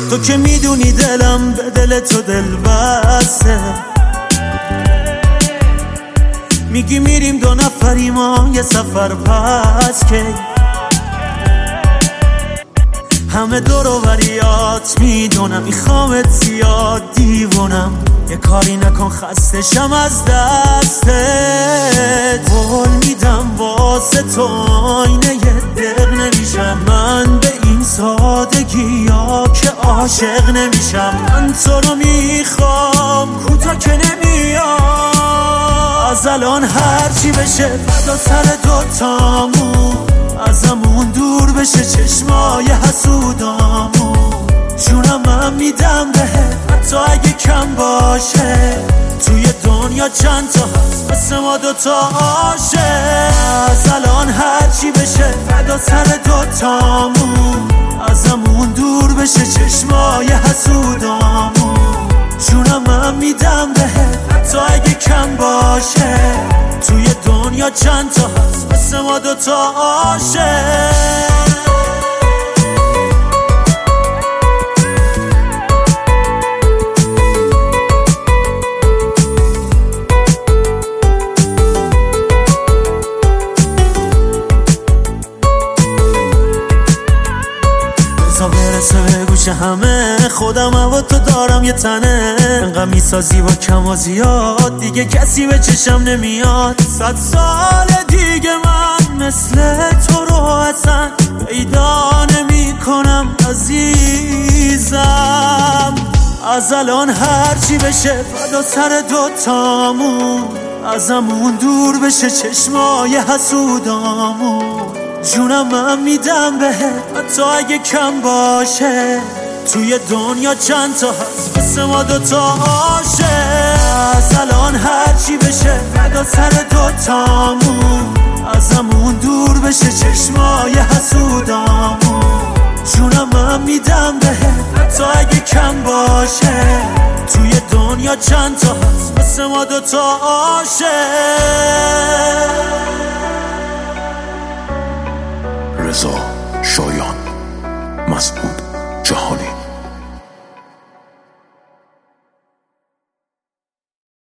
تو که میدونی دلم به دل تو دل بسته. میگی میریم دو نفری ما یه سفر پس که همه دور و بریات میدونم میخوامت زیاد دیوونم. یه کاری نکن خستشم از دستت. قول میدم واسه تو آینه یه دق نمیشم من به این سادگی ها که عاشق نمیشم. من تو رو میخوام کوتا که نمیام. از الان هرچی بشه فدا سر دوتامون. ازمون دور بشه چشمای حسودامون. جونم من میدم بهت حتی اگه کم باشه. توی دنیا چند تا هست مثل ما دوتا عاشق. از الان هرچی بشه فدا سر دوتامون. ازمون دور بشه چشمای حسودامون. جونم من میدم بهت حتی اگه کم باشه. توی دنیا چند تا هست مثل ما دوتا عاشق. برسه به گوش همه خودم و تو دارم یه تنه. انقدر میسازی با کم و زیاد دیگه کسی به چشم نمیاد. 100 سال دیگه من مثل تو رو اصلا پیدا نمی کنم عزیزم. از الان هرچی بشه فدا سر دوتامون. ازمون دور بشه چشمای حسودامون. جونم من میدم بهت حتی اگه کم باشه. توی دنیا چند تا هست مثل ما دوتا عاشق. از الان هرچی بشه فدا سر دوتامون. ازمون دور بشه چشمای حسودامون. جونم من میدم بهت حتی اگه کم باشه. توی دنیا چند تا هست مثل ما دوتا عاشق. رضا شایان مسئول.